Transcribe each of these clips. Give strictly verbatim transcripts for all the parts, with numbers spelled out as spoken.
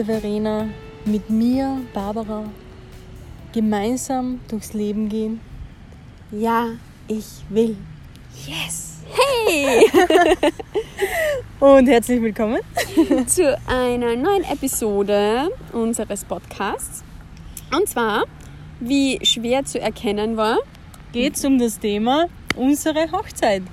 liebe Verena, mit mir, Barbara, gemeinsam durchs Leben gehen? Ja, ich will. Yes! Hey! Und herzlich willkommen zu einer neuen Episode unseres Podcasts. Und zwar, wie schwer zu erkennen war, geht es um das Thema unsere Hochzeit.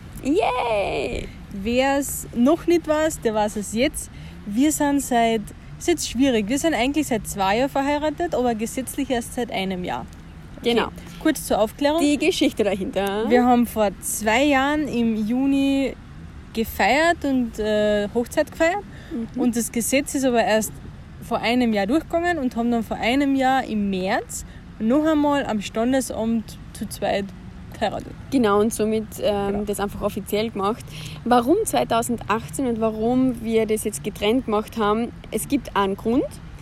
Yay! Wer es noch nicht weiß, der weiß es jetzt. Wir sind seit, ist jetzt schwierig, wir sind eigentlich seit zwei Jahren verheiratet, aber gesetzlich erst seit einem Jahr. Okay. Genau. Kurz zur Aufklärung. Die Geschichte dahinter. Wir haben vor zwei Jahren im Juni gefeiert und äh, Hochzeit gefeiert. Mhm. Und das Gesetz ist aber erst vor einem Jahr durchgegangen und haben dann vor einem Jahr im März noch einmal am Standesamt zu zweit geheiratet. Genau, und somit ähm, genau. das einfach offiziell gemacht. Warum zwanzig achtzehn und warum wir das jetzt getrennt gemacht haben, es gibt einen Grund.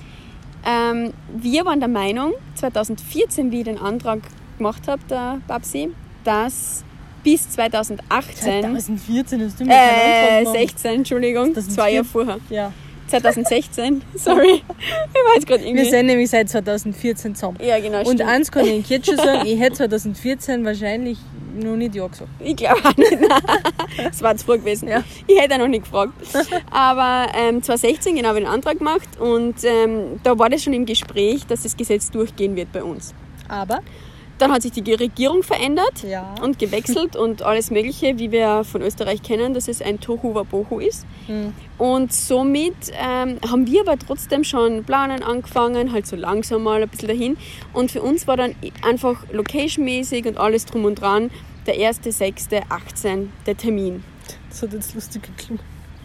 Ähm, wir waren der Meinung, zwanzig vierzehn, wie ich den Antrag gemacht habe, der Babsi, dass bis zwanzig achtzehn... zwanzig vierzehn hast du mir Äh, sechzehn, Entschuldigung, zwei Jahre vorher. Ja. zwanzig sechzehn, sorry. Ich war jetzt gerade irgendwie... Wir sind nämlich seit zwanzig vierzehn zusammen. Ja, genau, Und stimmt. eins kann ich jetzt schon sagen, ich hätte zwanzig vierzehn wahrscheinlich noch nicht Ja gesagt. Ich glaube auch nicht. Das war zu früh gewesen. Ja. Ich hätte auch noch nicht gefragt. Aber ähm, zwanzig sechzehn genau habe ich den Antrag gemacht und ähm, da war das schon im Gespräch, dass das Gesetz durchgehen wird bei uns. Aber? Dann hat sich die Regierung verändert Ja. und gewechselt und alles Mögliche, wie wir von Österreich kennen, dass es ein Tohu Wabohu ist. Hm. Und somit ähm, haben wir aber trotzdem schon planen angefangen, halt so langsam mal ein bisschen dahin. Und für uns war dann einfach locationmäßig und alles drum und dran der erster sechster achtzehn der Termin. Das hat jetzt lustig geklungen.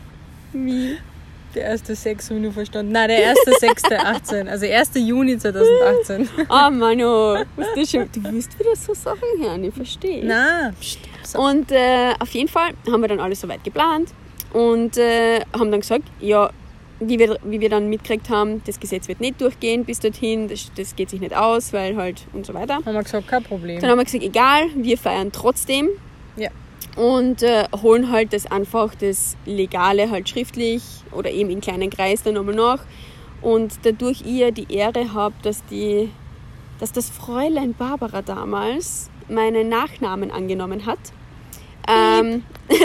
Wie? Der erste sechs habe ich nur verstanden. Nein, der erste sechster achtzehn. Also erster Juni zwanzig achtzehn. Ah, oh, Manu, du, schon, du wirst wieder so Sachen hören, ich verstehe. Nein. Psst, so. Und äh, auf jeden Fall haben wir dann alles soweit geplant und äh, haben dann gesagt, ja, wie wir, wie wir dann mitgekriegt haben, das Gesetz wird nicht durchgehen bis dorthin, das, das geht sich nicht aus, weil halt und so weiter. Haben wir gesagt, kein Problem. Dann haben wir gesagt, egal, wir feiern trotzdem. Ja. Und äh, holen halt das einfach, das Legale halt schriftlich oder eben in kleinen Kreis dann nochmal nach. Und dadurch ihr die Ehre habt, dass, die, dass das Fräulein Barbara damals meinen Nachnamen angenommen hat, ähm,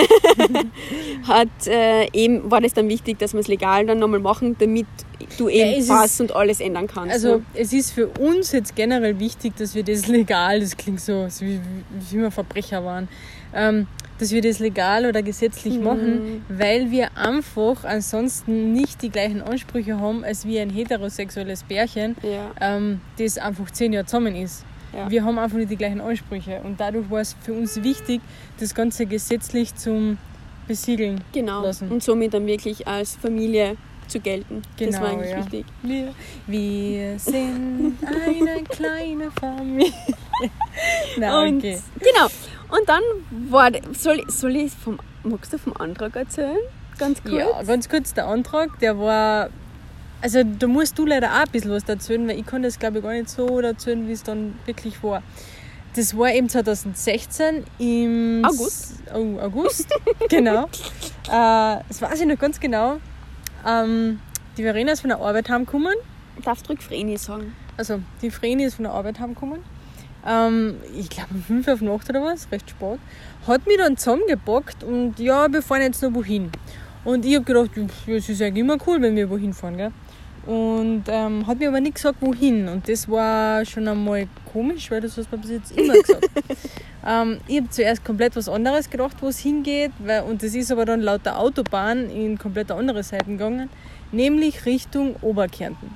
hat äh, eben war das dann wichtig, dass wir es legal dann nochmal machen, damit du eben ja, Pass und alles ändern kannst. Also ne? es ist für uns jetzt generell wichtig, dass wir das legal, das klingt so, so wie, wie wir Verbrecher waren, ähm, dass wir das legal oder gesetzlich Mhm. machen, weil wir einfach ansonsten nicht die gleichen Ansprüche haben, als wie ein heterosexuelles Pärchen, Ja. ähm, das einfach zehn Jahre zusammen ist. Ja. Wir haben einfach nicht die gleichen Ansprüche und dadurch war es für uns wichtig, das Ganze gesetzlich zum Besiegeln Genau. lassen. Und somit dann wirklich als Familie zu gelten. Genau, das war eigentlich ja. wichtig. Wir, wir sind eine kleine Familie. Nein, Und, okay. Genau. Und dann war, soll, soll ich vom, magst du vom Antrag erzählen? Ganz kurz. Ja, ganz kurz, der Antrag, der war, also da musst du leider auch ein bisschen was erzählen, weil ich kann das glaube ich gar nicht so erzählen, wie es dann wirklich war. Das war eben zwanzig sechzehn im August. Oh, August, genau. Äh, das weiß ich noch ganz genau. Ähm, die Verena ist von der Arbeit heimgekommen. Ich darf drück Vreni sagen. Also, die Vreni ist von der Arbeit heimgekommen. Ähm, ich glaube, um fünf auf Nacht oder was, recht spät. Hat mich dann zusammengepackt und ja, wir fahren jetzt noch wohin. Und ich habe gedacht, ja, es ist eigentlich immer cool, wenn wir wohin fahren, gell? Und ähm, hat mir aber nicht gesagt, wohin. Und das war schon einmal komisch, weil das hast du bis jetzt immer gesagt. ähm, ich habe zuerst komplett was anderes gedacht, wo es hingeht. Weil, und das ist aber dann laut der Autobahn in komplett andere Seiten gegangen. Nämlich Richtung Oberkärnten.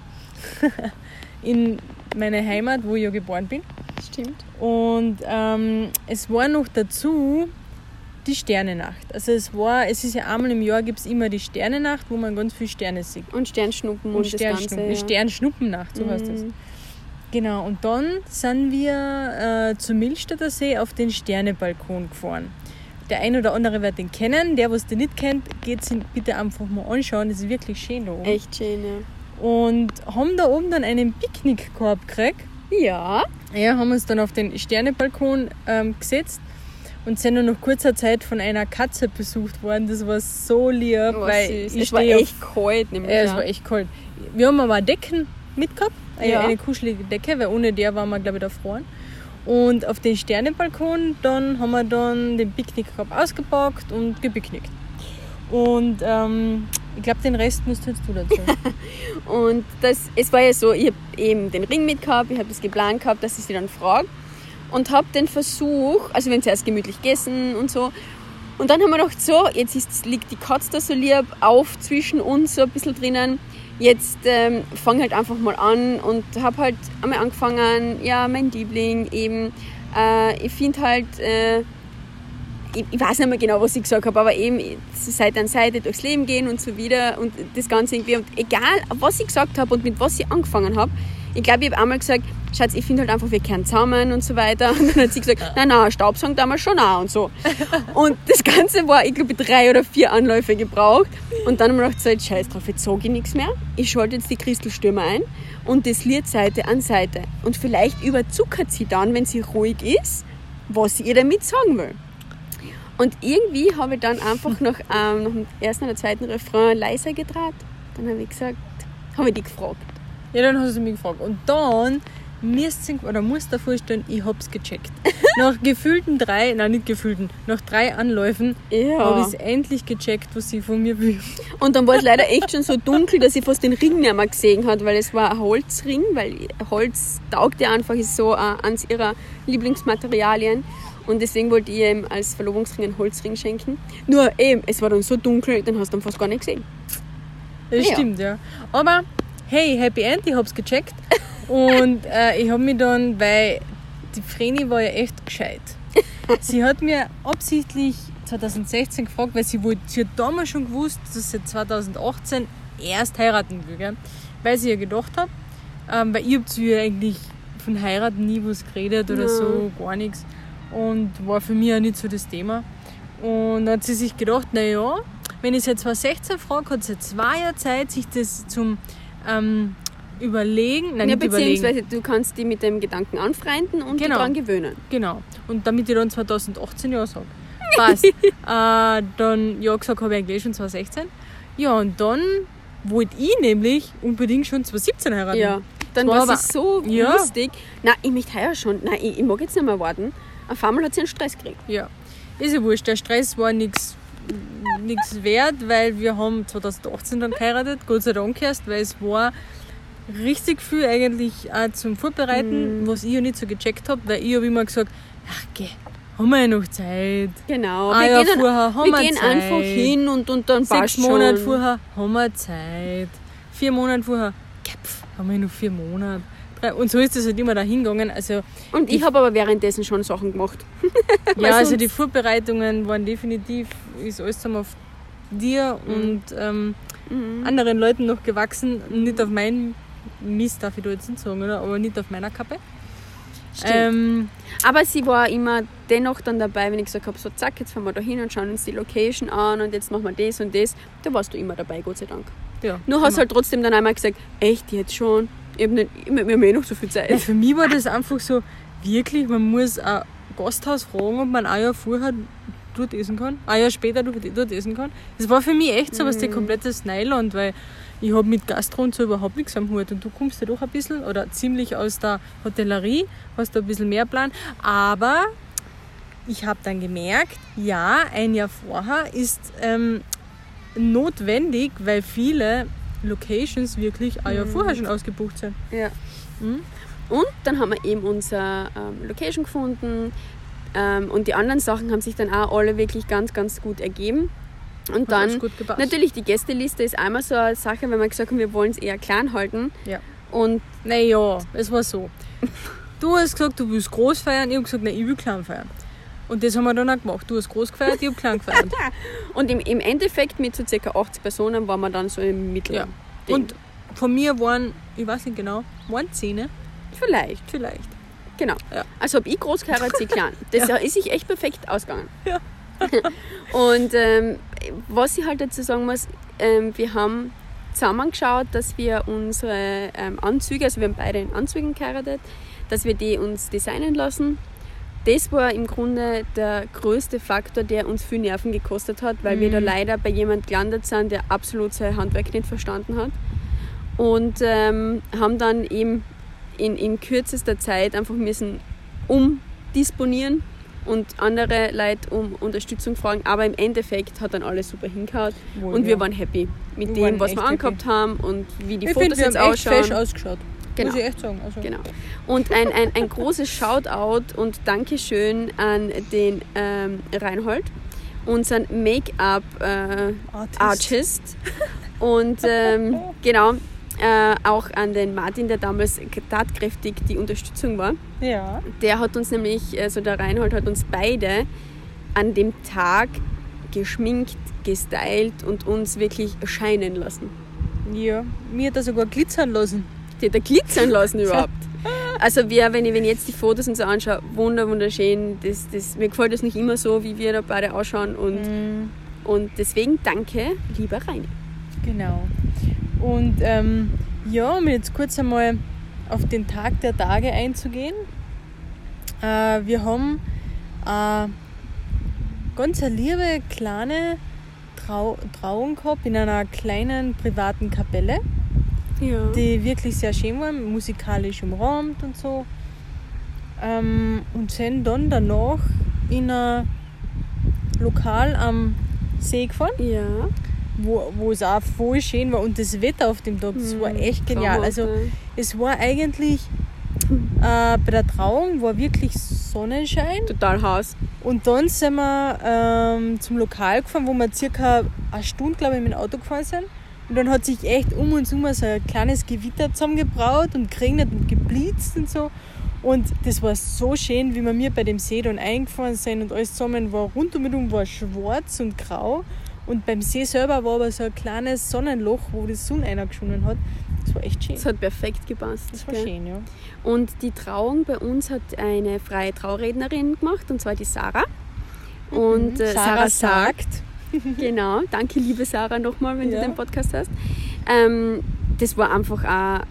In meine Heimat, wo ich ja geboren bin. Stimmt. Und ähm, es war noch dazu die Sternenacht. Also es war, es ist ja einmal im Jahr gibt es immer die Sternenacht, wo man ganz viele Sterne sieht. Und Sternschnuppen und, Und das Sternschnuppen, Ganze. Ja. Sternschnuppennacht, so heißt das. Mhm. Genau, und dann sind wir äh, zum Millstätter See auf den Sternebalkon gefahren. Der ein oder andere wird den kennen, der, was den nicht kennt, geht ihn bitte einfach mal anschauen, das ist wirklich schön da oben. Echt schön, ja. Und haben da oben dann einen Picknickkorb gekriegt. Ja. Ja, haben uns dann auf den Sternebalkon ähm, gesetzt und sind nur nach kurzer Zeit von einer Katze besucht worden. Das war so lieb, Oh, weil süß. ich Es war stehe auf- echt kalt. Nämlich, Ja, es ja. war echt kalt. Wir haben aber Decken mitgehabt, eine, Ja. eine kuschelige Decke, weil ohne der waren wir, glaube ich, da gefroren. Und auf den Sternenbalkon, dann haben wir dann den Picknickkorb ausgepackt und gepicknickt. Und ähm, ich glaube, den Rest musst jetzt du dazu. Und das, es war ja so, ich habe eben den Ring mitgehabt, ich habe das geplant gehabt, dass ich sie dann frage. Und habe den Versuch, also wir haben zuerst gemütlich gegessen und so. Und dann haben wir gedacht, so, jetzt ist, liegt die Katze da so lieb auf zwischen uns so ein bisschen drinnen. Jetzt ähm, fang halt einfach mal an und habe halt einmal angefangen, ja, mein Liebling eben. Äh, ich finde halt, äh, ich, ich weiß nicht mehr genau, was ich gesagt habe, aber eben Seite an Seite durchs Leben gehen und so wieder und das Ganze irgendwie. Und egal, was ich gesagt habe und mit was ich angefangen habe, ich glaube, ich habe einmal gesagt, Schatz, ich finde halt einfach, wir kehren zusammen und so weiter. Und dann hat sie gesagt, nein, nein, Staubsaugen damals schon auch und so. Und das Ganze war, ich glaube, drei oder vier Anläufe gebraucht. Und dann haben wir gedacht, so, jetzt scheiß drauf, jetzt sage ich nichts mehr. Ich schalte jetzt die Christelstürmer ein und das Lied Seite an Seite. Und vielleicht überzuckert sie dann, wenn sie ruhig ist, was sie ihr damit sagen will. Und irgendwie habe ich dann einfach nach, ähm, nach dem ersten oder zweiten Refrain leiser gedreht. Dann habe ich gesagt, habe ich dich gefragt. Ja, dann hast du mich gefragt. Und dann musst du, oder musst du dir vorstellen, ich hab's gecheckt. Nach gefühlten drei, nein, nicht gefühlten, nach drei Anläufen Ja. habe ich es endlich gecheckt, was sie von mir will. Und dann war es leider echt schon so dunkel, dass ich fast den Ring nicht mehr gesehen habe, weil es war ein Holzring, weil Holz taugt ja einfach, ist so äh, eines ihrer Lieblingsmaterialien. Und deswegen wollte ich ihr eben als Verlobungsring einen Holzring schenken. Nur eben, es war dann so dunkel, dann hast du dann fast gar nicht gesehen. Das Ja. stimmt, ja. Aber hey, Happy End, ich hab's gecheckt. Und äh, ich habe mich dann, weil die Vreni war ja echt gescheit. Sie hat mir absichtlich zwanzig sechzehn gefragt, weil sie, wollte, sie hat damals schon gewusst, dass sie zwanzig achtzehn erst heiraten will. Gell? Weil sie ja gedacht hat, ähm, weil ich habe zu ihr eigentlich von heiraten nie was geredet oder Ja. so, gar nichts. Und war für mich ja nicht so das Thema. Und dann hat sie sich gedacht, naja, wenn ich sie zwanzig sechzehn frage, hat sie zwei Jahre Zeit, sich das zum ähm, überlegen, nein, Ja, nicht überlegen. beziehungsweise du kannst die mit dem Gedanken anfreunden und Genau. dich daran gewöhnen. Genau. Und damit ich dann zwanzig achtzehn ja sage. Passt. äh, dann ja gesagt habe ich eigentlich schon zwanzig sechzehn. Ja, und dann wollte ich nämlich unbedingt schon zwanzig siebzehn heiraten. Ja. Dann Das war war es aber- so Ja. lustig. Nein, ich möchte heuer schon. Nein, ich, ich mag jetzt nicht mehr warten. Auf einmal hat sie einen Stress gekriegt. Ja. Ist ja wurscht. Der Stress war nichts wert, weil wir haben zwanzig achtzehn dann geheiratet. Gott sei Dank erst, weil es war richtig viel eigentlich auch zum Vorbereiten, Mhm. was ich ja nicht so gecheckt habe, weil ich habe immer gesagt, ach geh, haben wir ja noch Zeit. Genau. Ah wir ja, gehen, dann, vorher haben wir wir gehen Zeit. einfach hin und, und dann Sechs passt Monate schon. vorher haben wir Zeit. Vier Monate vorher, Kepf, haben wir noch vier Monate. Drei- Und so ist es halt immer da hingegangen. Also, Und ich habe aber währenddessen schon Sachen gemacht. ja, also sonst- die Vorbereitungen waren definitiv, ist alles zusammen auf dir und ähm, Mhm. anderen Leuten noch gewachsen. Nicht auf meinen Mist, darf ich da jetzt nicht sagen, oder? Aber nicht auf meiner Kappe. Stimmt. Ähm, Aber sie war immer dennoch dann dabei, wenn ich gesagt habe, so zack, jetzt fahren wir da hin und schauen uns die Location an und jetzt machen wir das und das. Da warst du immer dabei, Gott sei Dank. ja, Nur hast immer. halt trotzdem dann einmal gesagt, echt jetzt schon? Ich hab nicht, wir haben eh noch so viel Ja, Zeit. für mich war das einfach so, wirklich, man muss ein Gasthaus fragen, ob man ein Jahr vorher dort essen kann, ein Jahr später dort dort essen kann. Das war für mich echt so was, der komplettes Neuland, weil ich habe mit Gastro und so überhaupt nichts am Hut. Und du kommst ja doch ein bisschen, oder ziemlich aus der Hotellerie, hast da ein bisschen mehr Plan. Aber ich habe dann gemerkt, ja, ein Jahr vorher ist ähm, notwendig, weil viele Locations wirklich ein Jahr vorher schon ausgebucht sind. Ja. Mhm. Und dann haben wir eben unsere ähm, Location gefunden ähm, und die anderen Sachen haben sich dann auch alle wirklich ganz, ganz gut ergeben. Und Hat dann, alles gut gepasst. natürlich, die Gästeliste ist einmal so eine Sache, wenn wir gesagt haben, wir wollen es eher klein halten. Ja. Und Naja, es war so. Du hast gesagt, du willst groß feiern, ich habe gesagt, nein, ich will klein feiern. Und das haben wir dann auch gemacht. Du hast groß gefeiert, ich habe klein gefeiert. Und im, im Endeffekt mit so ca. achtzig Personen waren wir dann so im Mittel. Ja. Und von mir waren, ich weiß nicht genau, waren Zähne vielleicht, vielleicht. genau. Ja. Also habe ich groß geheiratet, sie klein. Das Ja. ist sich echt perfekt ausgegangen. Ja. Und ähm, was ich halt dazu sagen muss, ähm, wir haben zusammengeschaut, dass wir unsere ähm, Anzüge, also wir haben beide in Anzügen geheiratet, dass wir die uns designen lassen. das war im Grunde der größte Faktor, der uns viel Nerven gekostet hat, weil mhm. wir da leider bei jemand gelandet sind, der absolut sein Handwerk nicht verstanden hat. Und ähm, haben dann eben in, in kürzester Zeit einfach müssen umdisponieren und andere Leute um Unterstützung fragen. Aber im Endeffekt hat dann alles super hingehauen. Wohl, und wir ja. waren happy mit Wir dem, was wir happy. angehabt haben und wie die ich Fotos find, wir jetzt haben echt ausschauen. fresh ausgeschaut. Genau. Muss ich echt sagen. Also. Genau. Und ein, ein, ein großes Shoutout und Dankeschön an den ähm, Reinhold, unseren Make-up-Artist. Äh, Artist. Und ähm, genau, äh, auch an den Martin, der damals tatkräftig die Unterstützung war. Ja. Der hat uns nämlich, also der Reinhold hat uns beide an dem Tag geschminkt, gestylt und uns wirklich scheinen lassen. Ja, mir hat er sogar glitzern lassen. Die hat er glitzern lassen überhaupt. Also wir, wenn ich, wenn ich jetzt die Fotos und so anschaue, wunder, wunderschön. Das, das, mir gefällt das nicht immer so, wie wir da beide ausschauen. Und, Mm. und deswegen danke, lieber Rainer. Genau. Und ähm, ja, um jetzt kurz einmal auf den Tag der Tage einzugehen. Äh, wir haben äh, ganz eine liebe kleine Trau- Trauung gehabt in einer kleinen privaten Kapelle, Ja. die wirklich sehr schön war, musikalisch umrahmt und so. Ähm, und sind dann danach in ein Lokal am See gefahren, ja. wo, wo es auch voll schön war und das Wetter auf dem Tag, das war echt genial. Also es war eigentlich, äh, bei der Trauung war wirklich Sonnenschein total heiß. und dann sind wir ähm, zum Lokal gefahren, wo wir circa eine Stunde, glaube ich, mit dem Auto gefahren sind. Und dann hat sich echt um uns herum so ein kleines Gewitter zusammengebraut und geregnet und geblitzt und so. Und das war so schön, wie wir mir bei dem See dann eingefahren sind und alles zusammen war, rund um mich herum war schwarz und grau. Und beim See selber war aber so ein kleines Sonnenloch, wo die Sonne reingeschonen hat. Das war echt schön. Das hat perfekt gepasst. Das war gell? schön, ja. Und die Trauung bei uns hat eine freie Traurednerin gemacht, und zwar die Sarah. Und äh, Sarah, Sarah sagt, genau, danke liebe Sarah nochmal, wenn Ja. du den Podcast hast. Ähm, das war einfach auch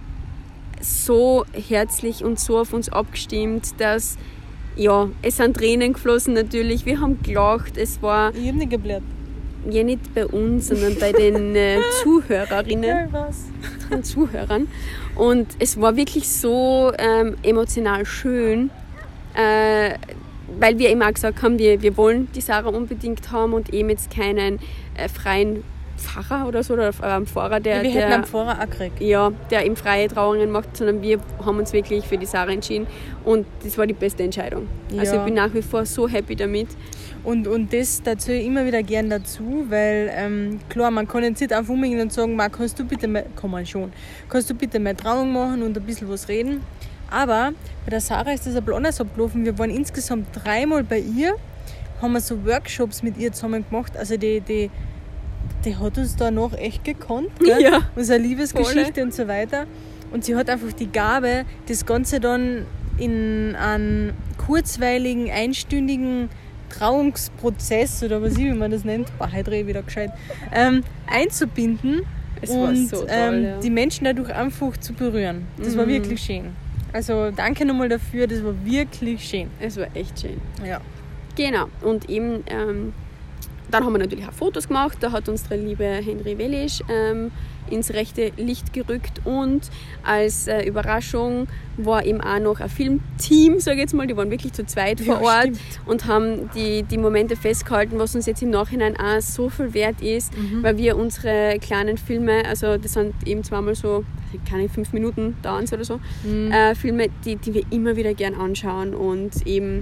so herzlich und so auf uns abgestimmt, dass, ja, es sind Tränen geflossen natürlich, wir haben gelacht, es war Ich hab nicht geblärt. ja nicht bei uns, sondern bei den äh, Zuhörerinnen. Ja, was? den Zuhörern. Und es war wirklich so ähm, emotional schön, äh, weil wir immer gesagt haben, wir, wir wollen die Sarah unbedingt haben und eben jetzt keinen äh, freien Pfarrer oder so, oder einen Pfarrer, der, Ja, wir hätten der, einen Pfarrer auch gekriegt. ja, der eben freie Trauungen macht, sondern wir haben uns wirklich für die Sarah entschieden und das war die beste Entscheidung. Also Ja. ich bin nach wie vor so happy damit. Und, und das dazu immer wieder gern dazu, weil ähm, klar, man kann jetzt nicht einfach umgehen und sagen, Marc, kannst du bitte mal, kann man schon, kannst du bitte mal Trauung machen und ein bisschen was reden. Aber bei der Sarah ist das ein bisschen anders abgelaufen. Wir waren insgesamt dreimal bei ihr, haben wir so Workshops mit ihr zusammen gemacht. Also die, die, die hat uns da noch echt gekannt, gell? Ja. Unsere Liebesgeschichte Voll. und so weiter. Und sie hat einfach die Gabe, das Ganze dann in einen kurzweiligen, einstündigen Trauungsprozess oder was ich, wie man das nennt, boah, heute rede ich wieder gescheit, ähm, einzubinden Es war und so toll, ähm, ja. die Menschen dadurch einfach zu berühren. Das war Mhm. wirklich schön. Also danke nochmal dafür, das war wirklich schön. Es war echt schön. Ja. Genau, und eben, ähm, dann haben wir natürlich auch Fotos gemacht, da hat uns der liebe Henry Wellisch ähm, ins rechte Licht gerückt und als äh, Überraschung war eben auch noch ein Filmteam, sage ich jetzt mal, die waren wirklich zu zweit vor Ja, Ort stimmt. und haben die, die Momente festgehalten, was uns jetzt im Nachhinein auch so viel wert ist, Mhm. weil wir unsere kleinen Filme, also das sind eben zweimal so, keine fünf Minuten dauern oder so, Mhm. äh, Filme, die, die wir immer wieder gern anschauen und eben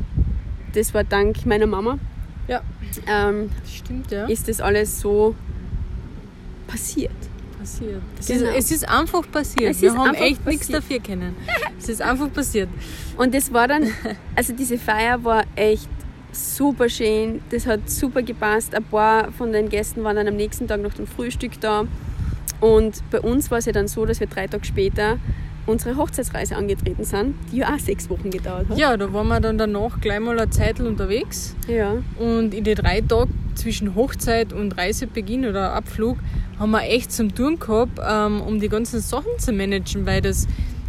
das war dank meiner Mama, Ja, ähm, stimmt, ja. ist das alles so passiert. passiert. Es, Genau. ist, es ist einfach passiert. Es Wir ist haben einfach echt nichts passiert. dafür können. Es ist einfach passiert. Und das war dann, also diese Feier war echt super schön, das hat super gepasst. Ein paar von den Gästen waren dann am nächsten Tag noch zum Frühstück da. Und bei uns war es ja dann so, dass wir drei Tage später unsere Hochzeitsreise angetreten sind, die ja auch sechs Wochen gedauert hat. Ja, da waren wir dann danach gleich mal eine Zeit unterwegs. Ja. Und in den drei Tagen zwischen Hochzeit und Reisebeginn oder Abflug haben wir echt zum Tun gehabt, ähm, um die ganzen Sachen zu managen, weil das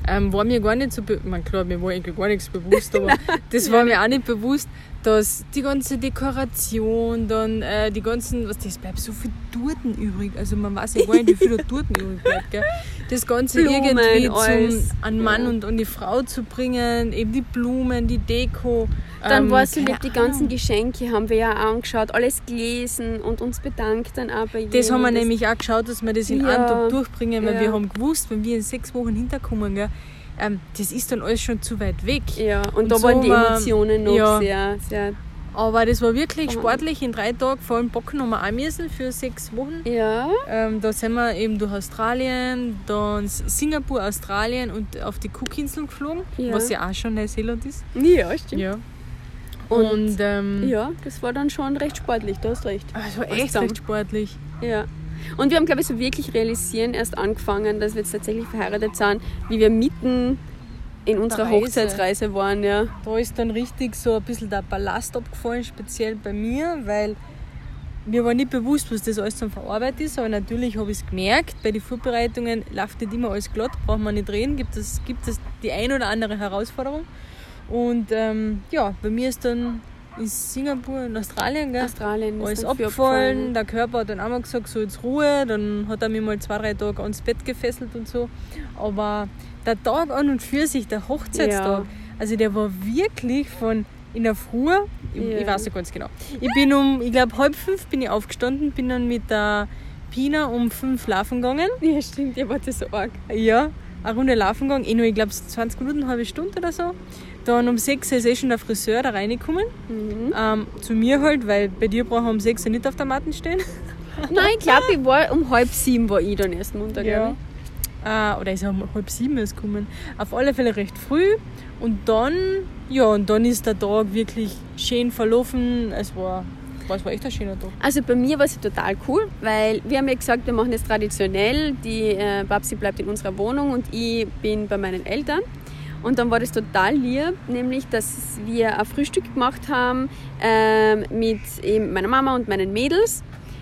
ähm, war mir gar nicht so bewusst, klar, mir war eigentlich gar nichts bewusst, aber das war mir auch nicht bewusst, dass die ganze Dekoration, dann äh, die ganzen, was das bleibt so viel Torten übrig, also man weiß ja gar nicht, wie viel da Torten übrig bleibt, gell? Das Ganze Blumen, irgendwie alles. zum an Mann Ja. und an die Frau zu bringen, eben die Blumen, die Deko. Dann ähm, war so keine lieb, die ganzen Ahnung. Geschenke haben wir ja auch angeschaut, alles gelesen und uns bedankt dann auch bei jedem. Das haben wir Das- nämlich auch geschaut, dass wir das in Ja. einem Tag durchbringen, weil Ja. wir haben gewusst, wenn wir in sechs Wochen hinterkommen, gell, ähm, das ist dann alles schon zu weit weg. Ja, und, Und da so waren die war- Emotionen noch ja. sehr, sehr, Aber das war wirklich Aha. sportlich in drei Tagen, vor allem Bocken haben wir auch müssen für sechs Wochen. ja. Ähm, da sind wir eben durch Australien, dann Singapur, Australien und auf die Cookinseln geflogen, Ja. was ja auch schon Neuseeland ist. Ja, stimmt. Ja. Und, Und ähm, ja, das war dann schon recht sportlich, du hast recht. es war Alles echt zusammen. recht sportlich. Ja. Und wir haben, glaube ich, so wirklich realisieren erst angefangen, dass wir jetzt tatsächlich verheiratet sind, wie wir mitten in unserer Reise. Hochzeitsreise waren, ja. Da ist dann richtig so ein bisschen der Ballast abgefallen, speziell bei mir, weil mir war nicht bewusst, was das alles zum Verarbeit ist, aber natürlich habe ich es gemerkt, bei den Vorbereitungen läuft nicht immer alles glatt, braucht man nicht reden, gibt es, gibt es die ein oder andere Herausforderung. Und ähm, ja, bei mir ist dann in Singapur, in Australien, gell, Australien ist alles dann viel abgefallen, der Körper hat dann auch mal gesagt, so jetzt Ruhe, dann hat er mich mal zwei, drei Tage ans Bett gefesselt und so. Aber der Tag an und für sich, der Hochzeitstag, Ja. also der war wirklich von in der Früh, ich, Ja. ich weiß nicht ganz genau, ich bin um, ich glaube halb fünf bin ich aufgestanden, bin dann mit der Pina um fünf laufen gegangen. Ja, stimmt, ihr wart ja so arg. Ja, eine Runde laufen gegangen, eh nur, ich glaube zwanzig Minuten, eine halbe Stunde oder so. Dann um sechs ist eh schon der Friseur da reingekommen. Mhm. Ähm, zu mir halt, weil bei dir brauchen wir um sechs nicht auf der Matte stehen. Nein, ich glaube, ich war um halb sieben war ich dann erst munter, glaube Äh, oder ist er um halb sieben erst gekommen. Auf alle Fälle recht früh. Und dann, ja, und dann ist der Tag wirklich schön verlaufen. Es war, es war echt ein schöner Tag. Also bei mir war es total cool, weil wir haben ja gesagt, wir machen es traditionell. Die äh, Babsi bleibt in unserer Wohnung und ich bin bei meinen Eltern. Und dann war das total lieb, nämlich, dass wir ein Frühstück gemacht haben ähm, mit eben meiner Mama und meinen Mädels.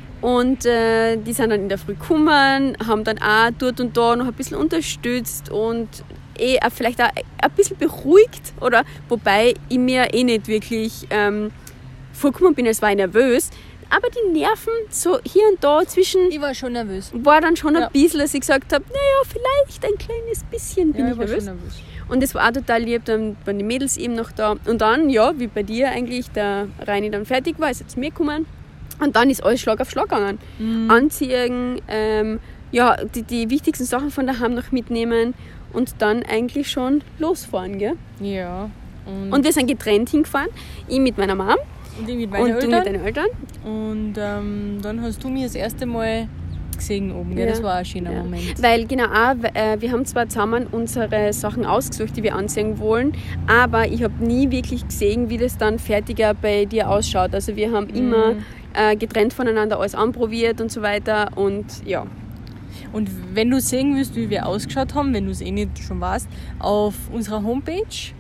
Und äh, die sind dann in der Früh gekommen, haben dann auch dort und da noch ein bisschen unterstützt und eh auch vielleicht auch ein bisschen beruhigt. Oder, wobei ich mir eh nicht wirklich ähm, vorgekommen bin, als war ich nervös. Aber die Nerven so hier und da zwischen Ich war schon nervös. war dann schon Ja. ein bisschen, dass ich gesagt habe, naja, vielleicht ein kleines bisschen bin Ja, ich war nervös. schon nervös. Und das war auch total lieb, dann waren die Mädels eben noch da. Und dann, ja, wie bei dir eigentlich, der Reini dann fertig war, ist er zu mir gekommen. Und dann ist alles Schlag auf Schlag gegangen. Mhm. Anziehen, ähm, ja, die, die wichtigsten Sachen von daheim noch mitnehmen und dann eigentlich schon losfahren, gell? Ja. Und, Und wir sind getrennt hingefahren, ich mit meiner Mom und ich mit meinen und du Eltern. mit deinen Eltern. Und ähm, dann hast du mich das erste Mal gesehen oben. Gell? Ja. Das war ein schöner Ja. Moment. Weil genau auch, äh, wir haben zwar zusammen unsere Sachen ausgesucht, die wir anziehen wollen, aber ich habe nie wirklich gesehen, wie das dann fertiger bei dir ausschaut. Also wir haben immer äh, getrennt voneinander alles anprobiert und so weiter und ja. Und wenn du sehen willst, wie wir ausgeschaut haben, wenn du es eh nicht schon weißt, auf unserer Homepage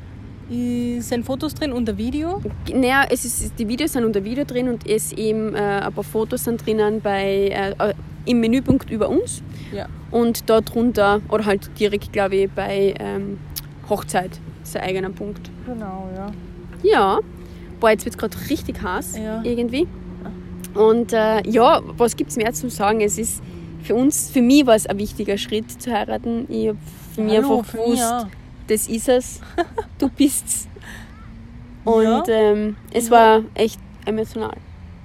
sind Fotos drin und ein Video. Naja, es ist, die Videos sind unter Video drin und es eben äh, ein paar Fotos sind drinnen bei, äh, im Menüpunkt über uns Ja. und da drunter, oder halt direkt, glaube ich, bei ähm, Hochzeit, ist ein eigener Punkt. Genau, ja. Ja, boah, jetzt wird es gerade richtig heiß Ja. irgendwie. Und äh, ja, was gibt es mehr zu sagen? Es ist für uns, für mich war es ein wichtiger Schritt zu heiraten. Ich habe für mich Hallo, einfach für mich gewusst, auch. das ist es, du bist's. Und Ja. ähm, es Ja. war echt emotional.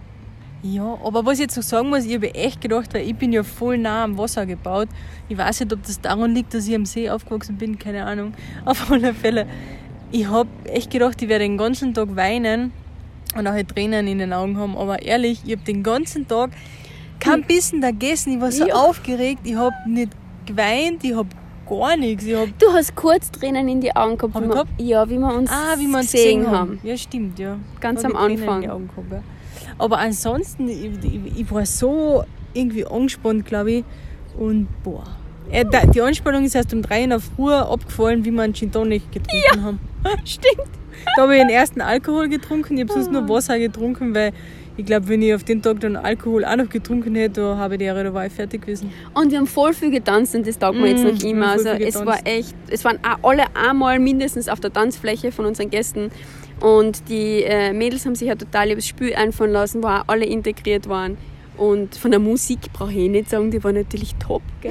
Ja, aber was ich jetzt noch sagen muss, ich habe echt gedacht, weil ich bin ja voll nah am Wasser gebaut. Ich weiß nicht, ob das daran liegt, dass ich am See aufgewachsen bin, keine Ahnung. Auf alle Fälle. Ich habe echt gedacht, ich werde den ganzen Tag weinen und auch Tränen in den Augen haben. Aber ehrlich, ich habe den ganzen Tag kein Bissen da gegessen. Ich war so Ja. aufgeregt. Ich habe nicht geweint, ich habe gar nichts. Ich hab, Du hast kurz Tränen in die Augen gehabt. Hab wie ich wir- gehabt? Ja, wie wir uns ah, wie wir uns gesehen haben. Ja, stimmt, ja. Ganz Da hab am ich Tränen in die Anfang. Augen gehabt, ja. Aber ansonsten, ich, ich, ich war so irgendwie angespannt, glaube ich. Und boah. Äh, da- Die Anspannung ist erst um drei in der Früh abgefallen, wie wir einen Gin Tonic getrunken haben. Stimmt. Da habe ich den ersten Alkohol getrunken. Ich habe sonst nur Wasser getrunken, weil ich glaube, wenn ich auf den Tag dann Alkohol auch noch getrunken hätte, da habe ich die Jahre, da war ich fertig gewesen. Und wir haben voll viel getanzt und das taugt mir jetzt Mm, noch immer. Also voll viel es getanzt. war echt, es waren auch alle einmal mindestens auf der Tanzfläche von unseren Gästen. Und die äh, Mädels haben sich ja total übers Spiel einfallen lassen, wo auch alle integriert waren. Und von der Musik brauche ich eh nicht sagen, die war natürlich top. Gell?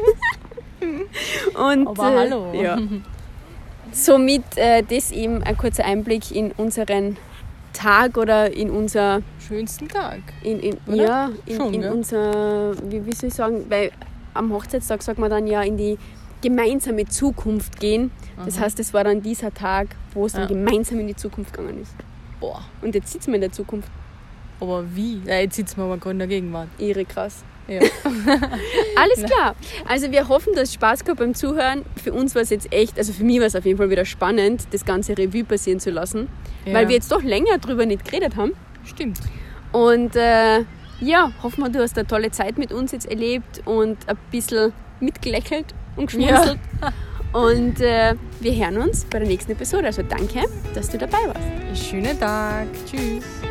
Und, Aber hallo. Äh, ja. Somit äh, das eben ein kurzer Einblick in unseren Tag oder in unser Schönsten Tag. in, in, Oder? ja, in, Schon, in gell? unser, wie, wie soll ich sagen, weil am Hochzeitstag sagt man dann ja in die gemeinsame Zukunft gehen. Das heißt, es war dann dieser Tag, wo es dann Ja. gemeinsam in die Zukunft gegangen ist. Boah. Und jetzt sitzen wir in der Zukunft. Aber wie? Ja, jetzt sitzen wir aber gerade in der Gegenwart. Irre krass. Ja. Alles klar. Also wir hoffen, du hast Spaß gehabt beim Zuhören. Für uns war es jetzt echt, also für mich war es auf jeden Fall wieder spannend, das ganze Revue passieren zu lassen, Ja. weil wir jetzt doch länger drüber nicht geredet haben. Stimmt. Und äh, ja, hoffen wir, du hast eine tolle Zeit mit uns jetzt erlebt und ein bisschen mitgelächelt und geschmunzelt. Und äh, wir hören uns bei der nächsten Episode. Also danke, dass du dabei warst. Schönen Tag. Tschüss.